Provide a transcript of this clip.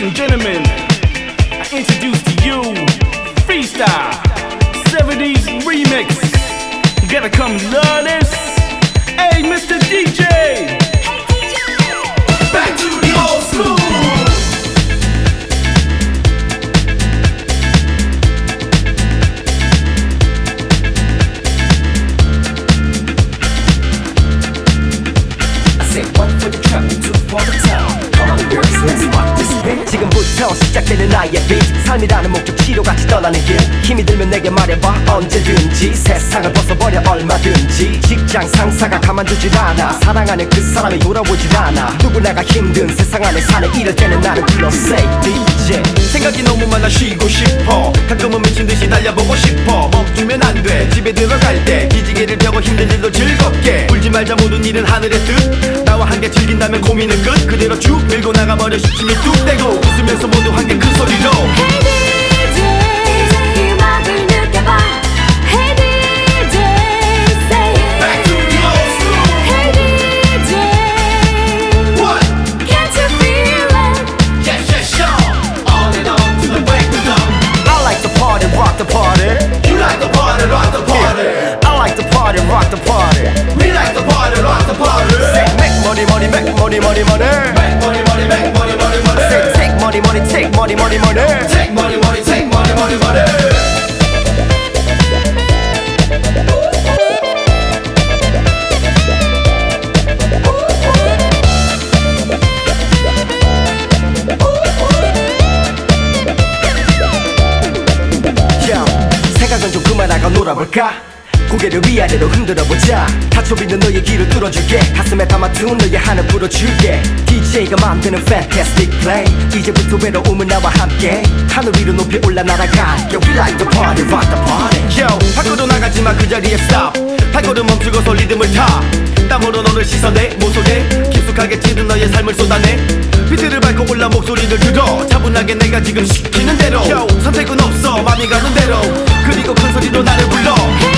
and gentlemen, I introduce to you Freestyle 70s Remix. You gotta come learn this. Hey, Mr. DJ, back to the old school. One for the trap, two for the town. Come on girls, let's rock this beat. 지금부터 시작되는 나의 beat. 삶이라는 목적지로 같이 떠나는 길. 힘이 들면 내게 말해봐 언제든지. 세상을 벗어버려 얼마든지. 직장 상사가 가만두질 않아. 사랑하는 그 사람이 돌아오질 않아. 누구나가 힘든 세상 안에 사는 이럴 때는 나를 불러 Say DJ. 생각이 너무 많아 쉬고 싶어. 가끔은 미친듯이 달려보고 싶어. 멈추면 안돼. 집에 들어갈 때 기지개를 펴고 힘든 일도 즐겁게. 울지 말자 모든 일은 하늘의 뜻. 나와 함께 즐긴다면 고민은 끝. 그대로 쭉 밀고 나가버려 시침이 뚝 떼고 웃으면서 모두 함께 큰 소리로 Hey DJ 음악을 느껴봐. Hey DJ say it. Back to the old school. Hey DJ What? can't you feel it? Yes, yes, sure. On and on to the break of dawn. I like to party, rock the party. You like the party, rock the party. I like to party, rock the party. We like the party, rock the party. Say make money, money, make money, money, money. Make money, money, make money, money, money. Say take money, money, take money, money, money. Take money, money, take money, money, money. 생각은 좀 그만하고 놀아볼까? 고개를 위아래로 흔들어보자. 닫혀 있는 너의 길을 뚫어줄게. 가슴에 담아둔 너의 한을 불어줄게. DJ가 만드는 fantastic play. 이제부터 외로움은 나와 함께 하늘 위로 높이 올라 날아가. Yo, we like the party, rock the party. Yo, 밖으로 나가지마 그 자리에 stop. 발걸음 멈추고서 리듬을 타. 땀으로 너를 씻어내 모서리 깊숙하게 찌든 너의 삶을 쏟아내. 비트를 밟고 올라 목소리를 들어. 차분하게 내가 지금 시키는 대로. Yo, 선택은 없어 맘이 가는 대로. 그리고 큰 소리로 나를 불러.